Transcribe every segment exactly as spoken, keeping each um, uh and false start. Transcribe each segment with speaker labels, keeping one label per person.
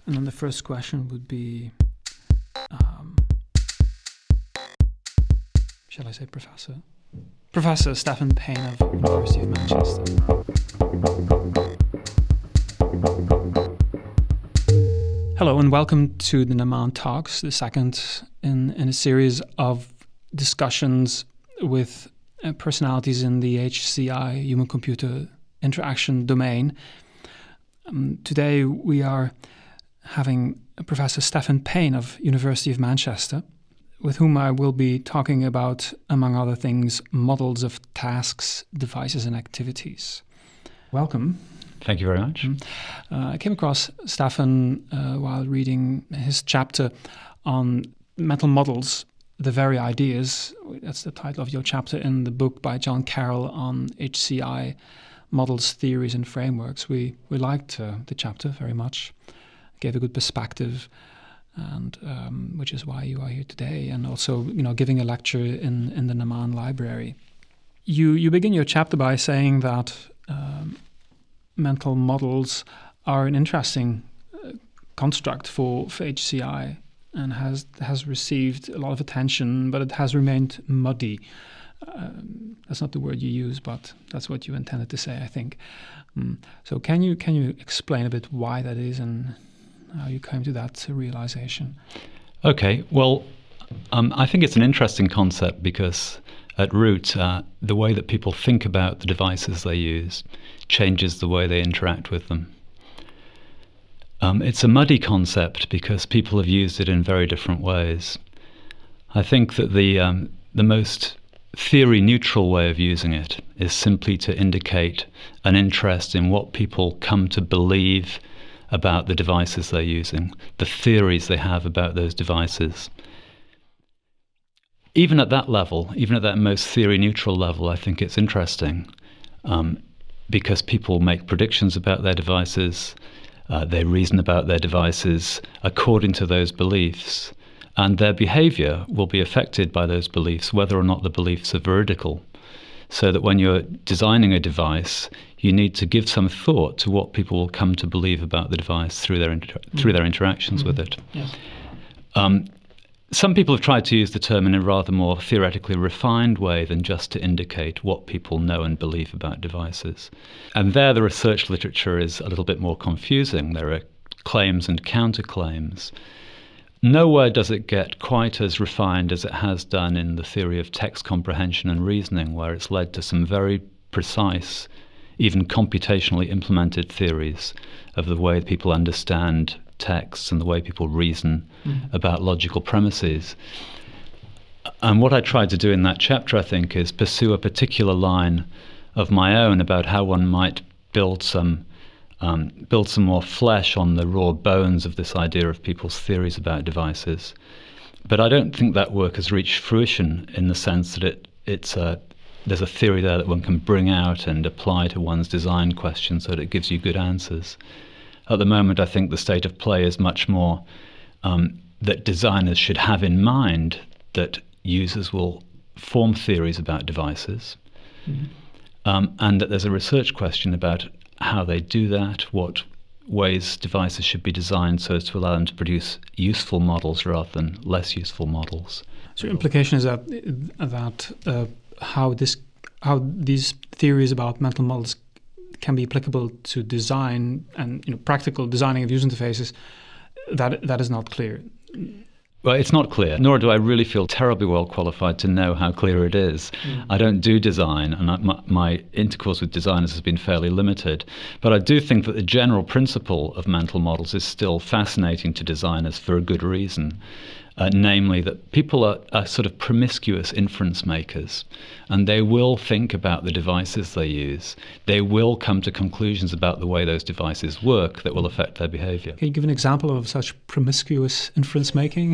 Speaker 1: And then the first question would be, um, shall I say Professor? Professor Stephan Payne of University of Manchester. Hello and welcome to the Naman Talks, the second in, in a series of discussions with uh, personalities in the H C I, human-computer interaction domain. Um, today we are having Professor Stephan Payne of University of Manchester, with whom I will be talking about, among other things, models of tasks, devices, and activities. Welcome.
Speaker 2: Thank you very much.
Speaker 1: Uh, I came across Stephan uh, while reading his chapter on mental models, the very ideas. That's the title of your chapter in the book by John Carroll on H C I, models, theories, and frameworks. We we liked uh, the chapter very much. Gave a good perspective, and um, which is why you are here today, and also, you know, giving a lecture in, in the Naman Library. You you begin your chapter by saying that um, mental models are an interesting uh, construct for, for H C I, and has has received a lot of attention, but it has remained muddy. Um, that's not the word you use, but that's what you intended to say, I think. Um, so can you can you explain a bit why that is and how you came to that realization?
Speaker 2: Okay, well, um, I think it's an interesting concept because at root, uh, the way that people think about the devices they use changes the way they interact with them. Um, it's a muddy concept because people have used it in very different ways. I think that the um, the most theory-neutral way of using it is simply to indicate an interest in what people come to believe about the devices they're using, the theories they have about those devices. Even at that level, even at that most theory-neutral level, I think it's interesting um, because people make predictions about their devices, uh, they reason about their devices according to those beliefs, and their behavior will be affected by those beliefs, whether or not the beliefs are veridical. So that when you're designing a device, you need to give some thought to what people will come to believe about the device through their inter- mm. through their interactions mm-hmm. with it.
Speaker 1: Yes.
Speaker 2: Um, some people have tried to use the term in a rather more theoretically refined way than just to indicate what people know and believe about devices. And there the research literature is a little bit more confusing. There are claims and counterclaims. Nowhere does it get quite as refined as it has done in the theory of text comprehension and reasoning, where it's led to some very precise, even computationally implemented theories of the way people understand texts and the way people reason mm. about logical premises. And what I tried to do in that chapter, I think, is pursue a particular line of my own about how one might build some Um, build some more flesh on the raw bones of this idea of people's theories about devices. But I don't think that work has reached fruition in the sense that it it's a, there's a theory there that one can bring out and apply to one's design question so that it gives you good answers. At the moment, I think the state of play is much more um, that designers should have in mind that users will form theories about devices, mm-hmm. um, and that there's a research question about how they do that, what ways devices should be designed so as to allow them to produce useful models rather than less useful models.
Speaker 1: So your implication is that that uh, how this how these theories about mental models can be applicable to design and, you know, practical designing of user interfaces, that that is not clear.
Speaker 2: Well, it's not clear, nor do I really feel terribly well qualified to know how clear it is. Mm. I don't do design, and I, my, my intercourse with designers has been fairly limited. But I do think that the general principle of mental models is still fascinating to designers for a good reason. Uh, namely that people are, are sort of promiscuous inference makers, and they will think about the devices they use. They will come to conclusions about the way those devices work that will affect their behavior.
Speaker 1: Can you give an example of such promiscuous inference making?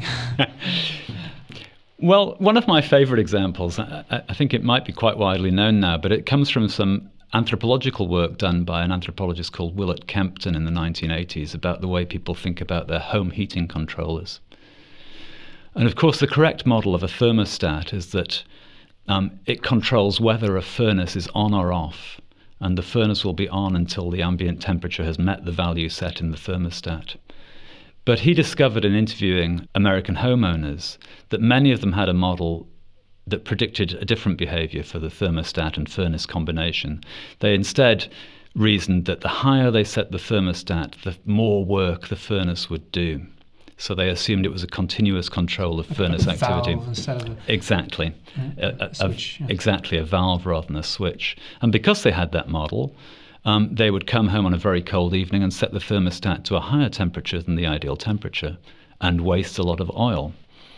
Speaker 2: Well, one of my favorite examples, I, I think it might be quite widely known now, but it comes from some anthropological work done by an anthropologist called Willett Kempton in the nineteen eighties about the way people think about their home heating controllers. And of course, the correct model of a thermostat is that um, it controls whether a furnace is on or off, and the furnace will be on until the ambient temperature has met the value set in the thermostat. But he discovered in interviewing American homeowners that many of them had a model that predicted a different behavior for the thermostat and furnace combination. They instead reasoned that the higher they set the thermostat, the more work the furnace would do. So they assumed it was a continuous control of furnace
Speaker 1: like a
Speaker 2: activity.
Speaker 1: Valve instead of a,
Speaker 2: exactly.
Speaker 1: Yeah,
Speaker 2: a, a,
Speaker 1: a switch, yes.
Speaker 2: Exactly, a valve rather than a switch. And because they had that model, um, they would come home on a very cold evening and set the thermostat to a higher temperature than the ideal temperature and waste a lot of oil.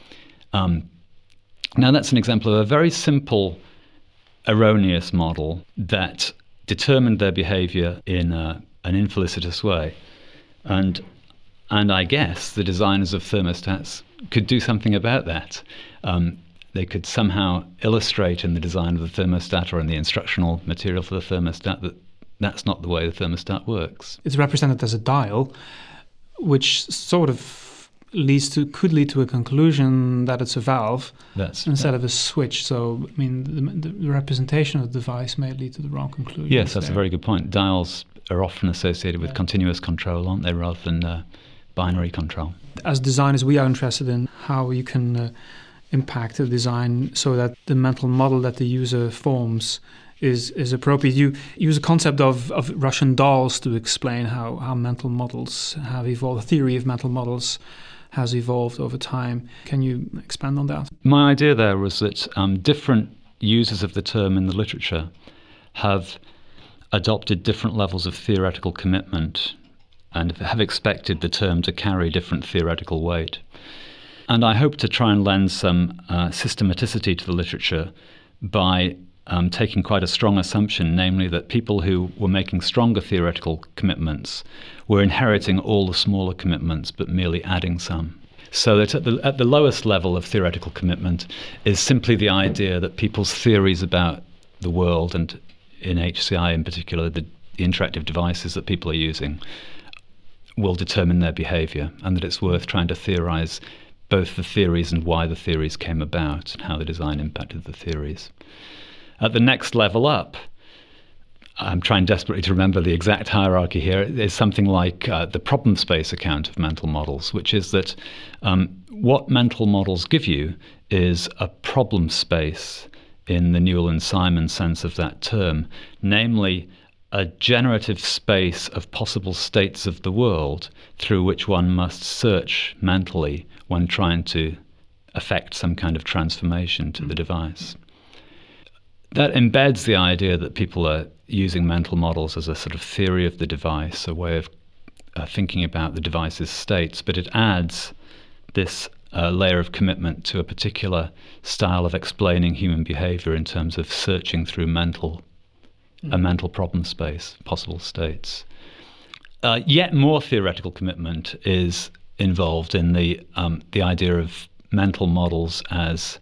Speaker 2: Um, now that's an example of a very simple, erroneous model that determined their behavior in a, an infelicitous way. And and I guess the designers of thermostats could do something about that. Um, they could somehow illustrate in the design of the thermostat or in the instructional material for the thermostat that that's not the way the thermostat works.
Speaker 1: It's represented as a dial, which sort of leads to could lead to a conclusion that it's a valve
Speaker 2: That's,
Speaker 1: instead
Speaker 2: uh,
Speaker 1: of a switch. So, I mean, the, the representation of the device may lead to the wrong conclusion.
Speaker 2: yes, that's there. a very good point. Dials are often associated with
Speaker 1: Yeah.
Speaker 2: continuous control, aren't they, rather than uh, binary control.
Speaker 1: As designers, we are interested in how you can uh, impact the design so that the mental model that the user forms is is appropriate. You use a concept of, of Russian dolls to explain how, how mental models have evolved. The theory of mental models has evolved over time. Can you expand on that?
Speaker 2: My idea there was that um, different users of the term in the literature have adopted different levels of theoretical commitment and have expected the term to carry different theoretical weight. And I hope to try and lend some uh, systematicity to the literature by um, taking quite a strong assumption, namely that people who were making stronger theoretical commitments were inheriting all the smaller commitments but merely adding some. So that at the, at the lowest level of theoretical commitment is simply the idea that people's theories about the world, and in H C I in particular, the, the interactive devices that people are using, will determine their behavior, and that it's worth trying to theorize both the theories and why the theories came about and how the design impacted the theories. At the next level up, I'm trying desperately to remember the exact hierarchy here, is something like uh, the problem space account of mental models, which is that um, what mental models give you is a problem space in the Newell and Simon sense of that term, namely a generative space of possible states of the world through which one must search mentally when trying to affect some kind of transformation to the device. That embeds the idea that people are using mental models as a sort of theory of the device, a way of uh, thinking about the device's states, but it adds this uh, layer of commitment to a particular style of explaining human behavior in terms of searching through mental a mental problem space, possible states. Uh, yet more theoretical commitment is involved in the um, the idea of mental models as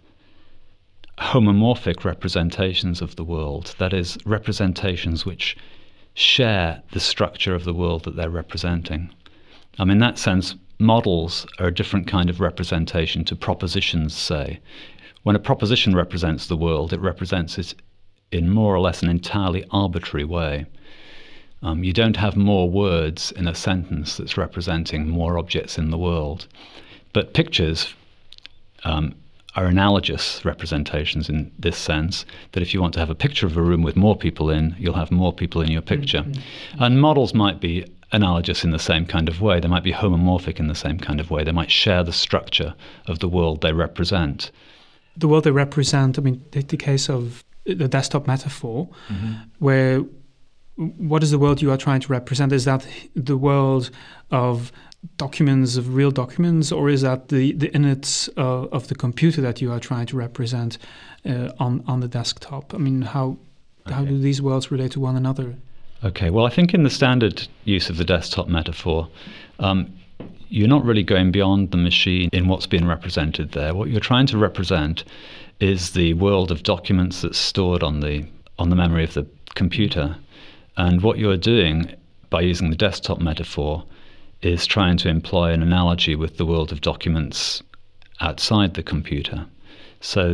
Speaker 2: homomorphic representations of the world, that is, representations which share the structure of the world that they're representing. Um, in that sense, models are a different kind of representation to propositions, say. When a proposition represents the world, it represents it in more or less an entirely arbitrary way. Um, you don't have more words in a sentence that's representing more objects in the world. But pictures um, are analogous representations in this sense, that if you want to have a picture of a room with more people in, you'll have more people in your picture. Mm-hmm. And models might be analogous in the same kind of way. They might be homomorphic in the same kind of way. They might share the structure of the world they represent.
Speaker 1: The world they represent, I mean, take the case of the desktop metaphor, mm-hmm. where what is the world you are trying to represent? Is that the world of documents, of real documents, or is that the, the innards uh, of the computer that you are trying to represent uh, on, on the desktop? I mean, how okay. how do these worlds relate to one another?
Speaker 2: Okay, well, I think in the standard use of the desktop metaphor, um, you're not really going beyond the machine in what's being represented there. What you're trying to represent is the world of documents that's stored on the on the memory of the computer. And what you're doing by using the desktop metaphor is trying to employ an analogy with the world of documents outside the computer, so that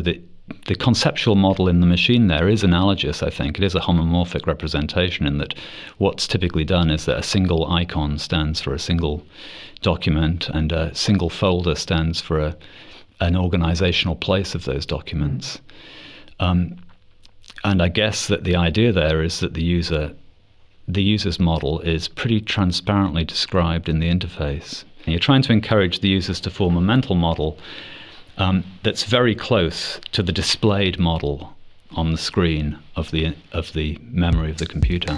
Speaker 2: the conceptual model in the machine there is analogous, I think. It is a homomorphic representation in that what's typically done is that a single icon stands for a single document and a single folder stands for a, an organizational place of those documents. Um, and I guess that the idea there is that the user, the user's model is pretty transparently described in the interface. And you're trying to encourage the users to form a mental model um, that's very close to the displayed model on the screen of the of the memory of the computer.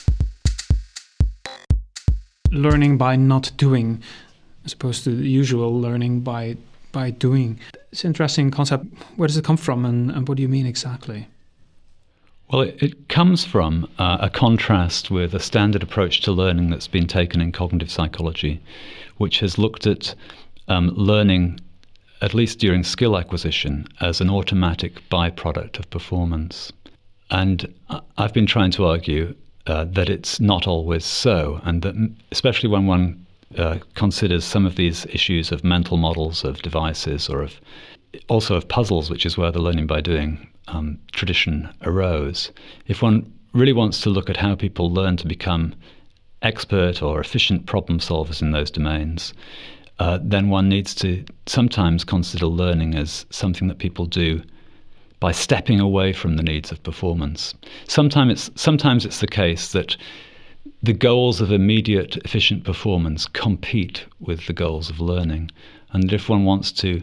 Speaker 1: Learning by not doing, as opposed to the usual learning by by doing. It's an interesting concept. Where does it come from, and, and what do you mean exactly?
Speaker 2: Well, it, it comes from uh, a contrast with a standard approach to learning that's been taken in cognitive psychology, which has looked at um, learning, at least during skill acquisition, as an automatic byproduct of performance. And I've been trying to argue uh, that it's not always so, and that especially when one uh, considers some of these issues of mental models of devices, or of also of puzzles, which is where the learning by doing um, tradition arose. If one really wants to look at how people learn to become expert or efficient problem solvers in those domains, uh, then one needs to sometimes consider learning as something that people do by stepping away from the needs of performance. Sometimes it's, sometimes it's the case that the goals of immediate efficient performance compete with the goals of learning, and if one wants to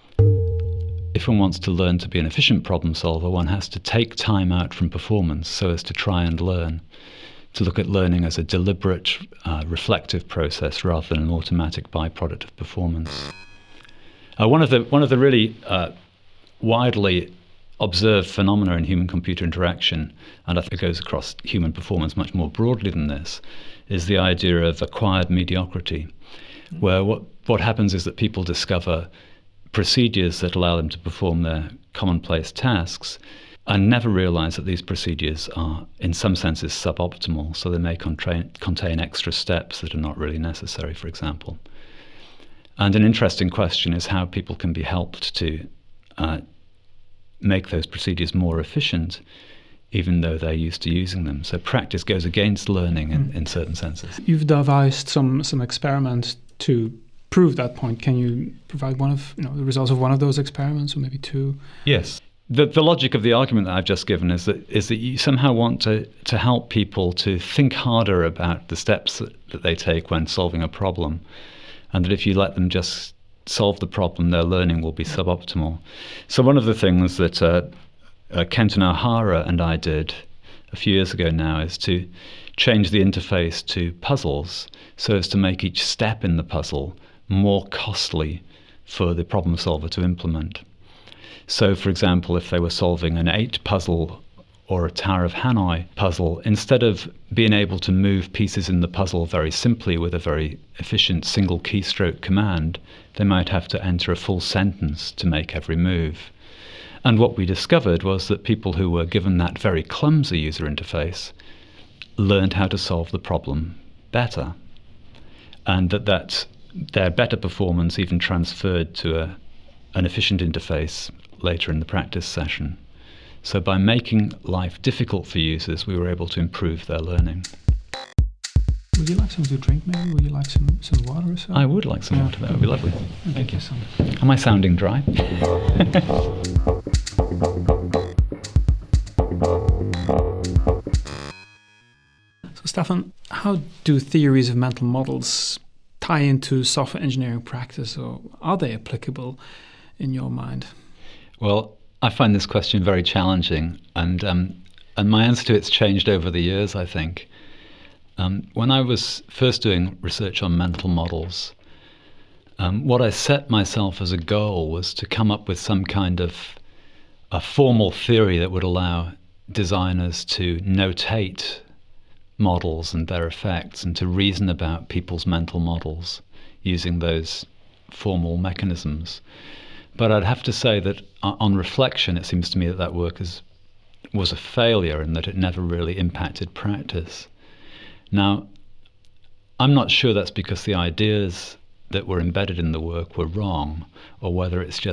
Speaker 2: if one wants to learn to be an efficient problem solver, one has to take time out from performance so as to try and learn, to look at learning as a deliberate, uh, reflective process rather than an automatic byproduct of performance. Uh, one of the one of the really uh, widely observed phenomena in human-computer interaction, and I think it goes across human performance much more broadly than this, is the idea of acquired mediocrity, mm-hmm. where what, what happens is that people discover procedures that allow them to perform their commonplace tasks and never realize that these procedures are, in some senses, suboptimal, so they may contain, contain extra steps that are not really necessary, for example. And an interesting question is how people can be helped to uh, make those procedures more efficient, even though they're used to using them. So practice goes against learning in, mm. in certain senses.
Speaker 1: You've devised some some experiments to prove that point. Can you provide one of you know the results of one of those experiments, or maybe two?
Speaker 2: Yes. The the logic of the argument that I've just given is that is that you somehow want to, to help people to think harder about the steps that, that they take when solving a problem, and that if you let them just solve the problem, their learning will be suboptimal. So one of the things that uh, uh, Kenton O'Hara and I did a few years ago now is to change the interface to puzzles so as to make each step in the puzzle more costly for the problem solver to implement. So, for example, if they were solving an eight puzzle or a Tower of Hanoi puzzle, instead of being able to move pieces in the puzzle very simply with a very efficient single keystroke command, they might have to enter a full sentence to make every move. And what we discovered was that people who were given that very clumsy user interface learned how to solve the problem better, and that, that their better performance even transferred to a, an efficient interface later in the practice session. So by making life difficult for users, we were able to improve their learning.
Speaker 1: Would you like some to drink, maybe? Would you like some, some water or so?
Speaker 2: I would like some yeah. water, that would be lovely.
Speaker 1: Thank, Thank you so much.
Speaker 2: Am I sounding dry?
Speaker 1: So, Stefan, how do theories of mental models tie into software engineering practice, or are they applicable in your mind?
Speaker 2: Well, I find this question very challenging, and um, and my answer to it's changed over the years, I think. Um, when I was first doing research on mental models, um, what I set myself as a goal was to come up with some kind of a formal theory that would allow designers to notate models and their effects and to reason about people's mental models using those formal mechanisms. But I'd have to say that on reflection, it seems to me that that work is, was a failure and that it never really impacted practice. Now, I'm not sure that's because the ideas that were embedded in the work were wrong, or whether it's just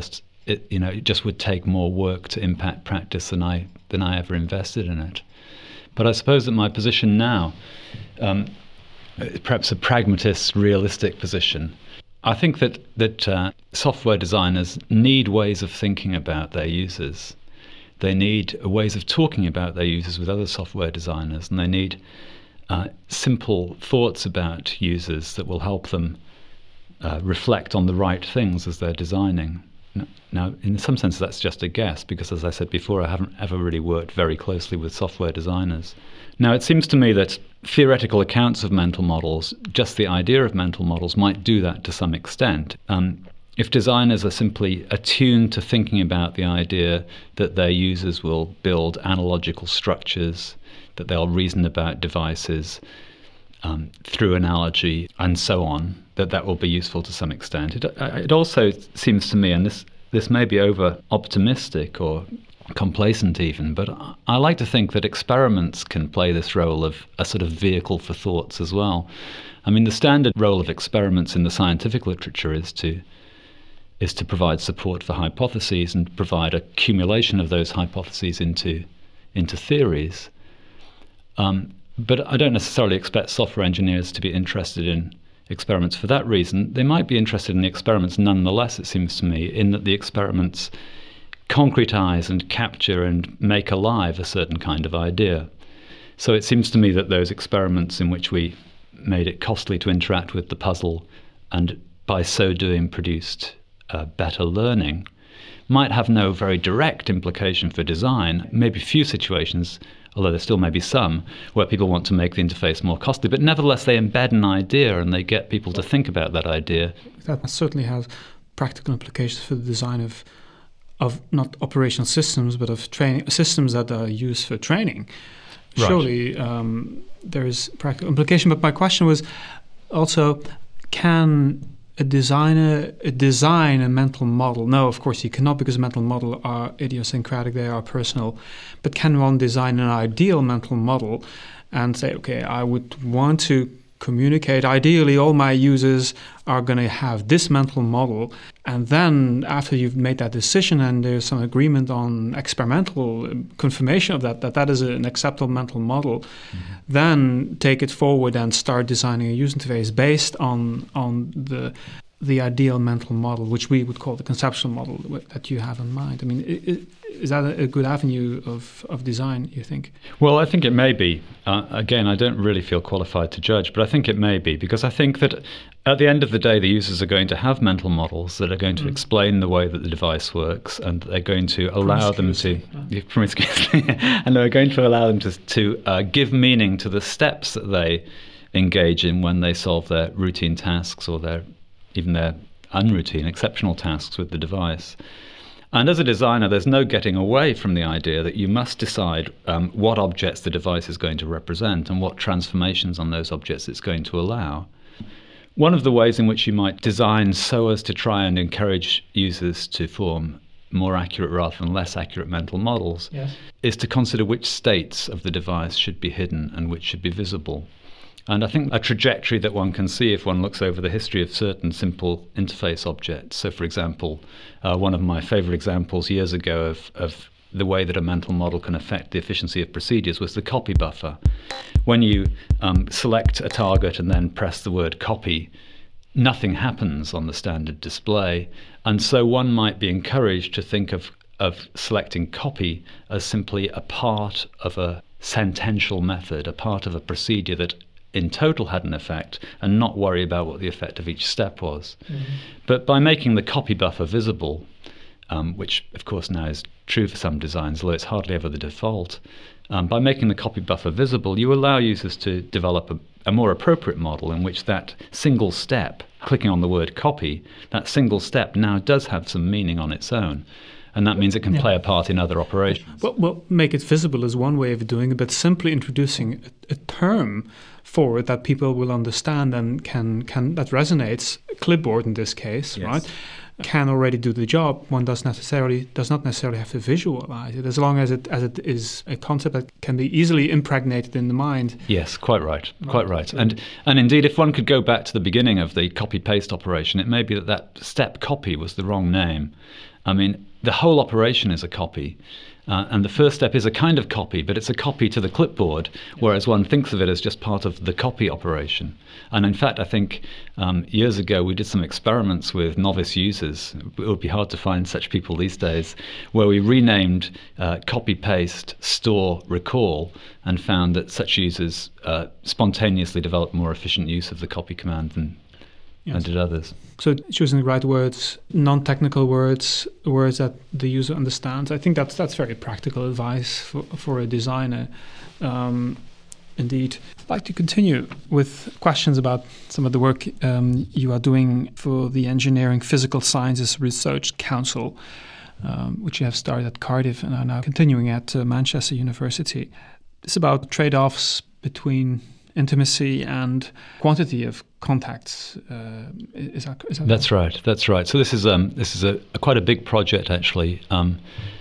Speaker 2: it, you know, it just would take more work to impact practice than I than I ever invested in it. But I suppose that my position now, um, perhaps a pragmatist, realistic position, I think that that uh, software designers need ways of thinking about their users. They need ways of talking about their users with other software designers, and they need uh, simple thoughts about users that will help them uh, reflect on the right things as they're designing. Now, in some sense, that's just a guess, because, as I said before, I haven't ever really worked very closely with software designers. Now, it seems to me that theoretical accounts of mental models, just the idea of mental models, might do that to some extent. Um, if designers are simply attuned to thinking about the idea that their users will build analogical structures, that they'll reason about devices um, through analogy, and so on, that that will be useful to some extent. It, it also seems to me, and this, this may be over-optimistic or complacent even, but I like to think that experiments can play this role of a sort of vehicle for thoughts as well. I mean, the standard role of experiments in the scientific literature is to is to provide support for hypotheses and provide accumulation of those hypotheses into into theories. Um, but I don't necessarily expect software engineers to be interested in experiments for that reason. They might be interested in the experiments nonetheless, it seems to me, in that the experiments concretize and capture and make alive a certain kind of idea. So it seems to me that those experiments in which we made it costly to interact with the puzzle and by so doing produced uh, better learning might have no very direct implication for design. Maybe few situations, although there still may be some, where people want to make the interface more costly, but nevertheless they embed an idea and they get people to think about that idea.
Speaker 1: That certainly has practical implications for the design of of not operational systems, but of training systems that are used for training.
Speaker 2: Right.
Speaker 1: Surely um, there is practical implication. But my question was also, can a designer design a mental model? No, of course he cannot, because mental models are idiosyncratic, they are personal. But can one design an ideal mental model and say, okay, I would want to communicate, ideally all my users are going to have this mental model, and then after you've made that decision and there's some agreement on experimental confirmation of that, that that is an acceptable mental model, mm-hmm. then take it forward and start designing a user interface based on on the the ideal mental model, which we would call the conceptual model that you have in mind. I mean, is that a good avenue of, of design, you think?
Speaker 2: Well, I think it may be. Uh, again, I don't really feel qualified to judge, but I think it may be, because I think that at the end of the day, the users are going to have mental models that are going to mm. explain the way that the device works, and they're going to allow them to, yeah, promiscuously, and they're going to allow them to, to uh, give meaning to the steps that they engage in when they solve their routine tasks or their even their unroutine, exceptional tasks with the device. And as a designer, there's no getting away from the idea that you must decide um, what objects the device is going to represent and what transformations on those objects it's going to allow. One of the ways in which you might design so as to try and encourage users to form more accurate rather than less accurate mental models, yes, is to consider which states of the device should be hidden and which should be visible. And I think a trajectory that one can see if one looks over the history of certain simple interface objects. So, for example, uh, one of my favorite examples years ago of, of the way that a mental model can affect the efficiency of procedures was the copy buffer. When you um, select a target and then press the word copy, nothing happens on the standard display. And so one might be encouraged to think of, of selecting copy as simply a part of a sentential method, a part of a procedure that in total had an effect, and not worry about what the effect of each step was. Mm-hmm. But by making the copy buffer visible, um, which of course now is true for some designs, although it's hardly ever the default, um, by making the copy buffer visible, you allow users to develop a, a more appropriate model in which that single step, clicking on the word copy, that single step now does have some meaning on its own. And that means it can yeah. play a part in other operations.
Speaker 1: Well, well, make it visible is one way of doing it, but simply introducing a, a term for it that people will understand and can, can that resonates, clipboard in this case, yes. right, can already do the job. One does necessarily does not necessarily have to visualize it, as long as it as it is a concept that can be easily impregnated in the mind.
Speaker 2: Yes, quite right, quite right. And and indeed, if one could go back to the beginning of the copy-paste operation, it may be that that step copy was the wrong name. I mean, the whole operation is a copy. Uh, and the first step is a kind of copy, but it's a copy to the clipboard, whereas one thinks of it as just part of the copy operation. And in fact, I think um, years ago we did some experiments with novice users. It would be hard to find such people these days, where we renamed uh, copy, paste, store, recall, and found that such users uh, spontaneously developed more efficient use of the copy command than Yes. and did others.
Speaker 1: So choosing the right words, non-technical words, words that the user understands. I think that's that's very practical advice for, for a designer. Um, indeed. I'd like to continue with questions about some of the work um, you are doing for the Engineering Physical Sciences Research Council, um, which you have started at Cardiff and are now continuing at uh, Manchester University. It's about trade-offs between intimacy and quantity of contacts. Uh, is that, is that
Speaker 2: That's right? right. That's right. So this is um, this is a, a quite a big project actually. Um,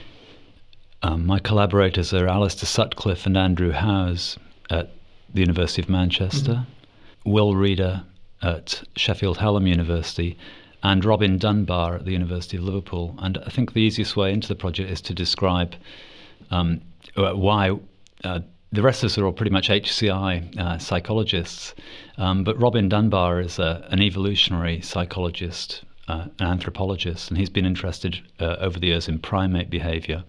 Speaker 2: um, my collaborators are Alistair Sutcliffe and Andrew Howes at the University of Manchester, mm-hmm. Will Reader at Sheffield Hallam University, and Robin Dunbar at the University of Liverpool. And I think the easiest way into the project is to describe um, why. Uh, The rest of us are all pretty much H C I uh, psychologists, um, but Robin Dunbar is a, an evolutionary psychologist, uh, an anthropologist, and he's been interested uh, over the years in primate behavior.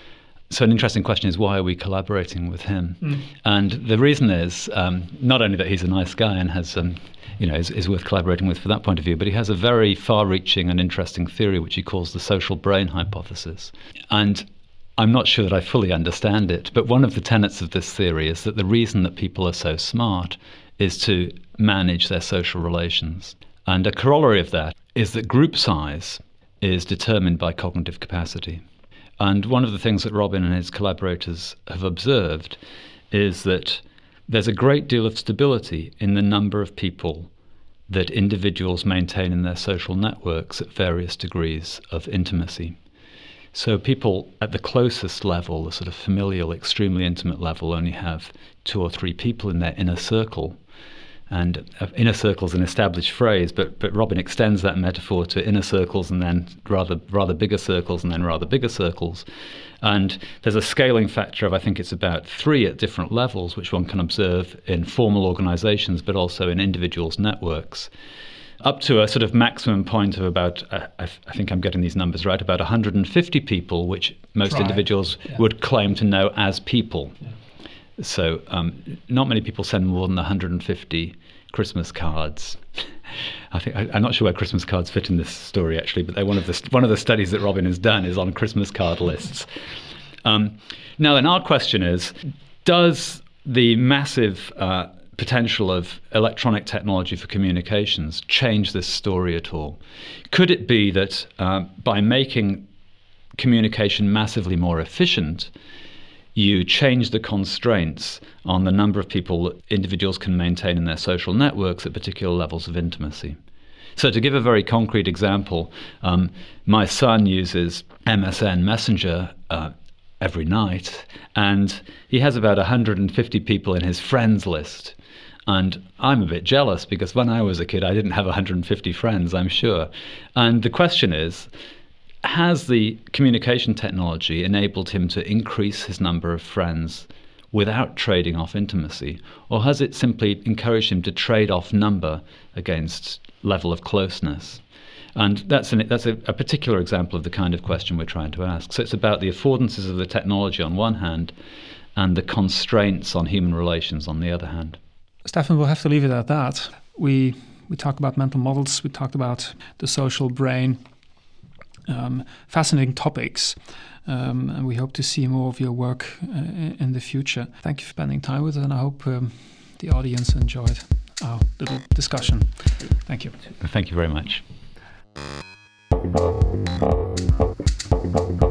Speaker 2: So an interesting question is, why are we collaborating with him? Mm. And the reason is um, not only that he's a nice guy and has, um, you know, is, is worth collaborating with for that point of view, but he has a very far-reaching and interesting theory which he calls the social brain hypothesis. And I'm not sure that I fully understand it, but one of the tenets of this theory is that the reason that people are so smart is to manage their social relations. And a corollary of that is that group size is determined by cognitive capacity. And one of the things that Robin and his collaborators have observed is that there's a great deal of stability in the number of people that individuals maintain in their social networks at various degrees of intimacy. So people at the closest level, the sort of familial, extremely intimate level, only have two or three people in their inner circle. And uh, inner circle is an established phrase, but but Robin extends that metaphor to inner circles and then rather rather bigger circles and then rather bigger circles. And there's a scaling factor of, I think it's about three at different levels, which one can observe in formal organizations, but also in individuals' networks, up to a sort of maximum point of about, uh, I, f- I think I'm getting these numbers right, about one hundred fifty people, which most Try. individuals yeah. would claim to know as people. Yeah. So um, not many people send more than one hundred fifty Christmas cards. I think I, I'm not sure where Christmas cards fit in this story actually, but they're one of the one of the studies that Robin has done is on Christmas card lists. Um, now, then, our question is: does the massive uh, potential of electronic technology for communications change this story at all? Could it be that uh, by making communication massively more efficient, you change the constraints on the number of people that individuals can maintain in their social networks at particular levels of intimacy? So to give a very concrete example, um, my son uses M S N Messenger uh, every night, and he has about one hundred fifty people in his friends list. And I'm a bit jealous because when I was a kid, I didn't have one hundred fifty friends, I'm sure. And the question is, has the communication technology enabled him to increase his number of friends without trading off intimacy? Or has it simply encouraged him to trade off number against level of closeness? And that's, an, that's a, a particular example of the kind of question we're trying to ask. So it's about the affordances of the technology on one hand and the constraints on human relations on the other hand.
Speaker 1: Stefan, we'll have to leave it at that. We we talked about mental models, we talked about the social brain, um, fascinating topics, um, and we hope to see more of your work uh, in the future. Thank you for spending time with us, and I hope um, the audience enjoyed our little discussion. Thank you.
Speaker 2: Thank you very much.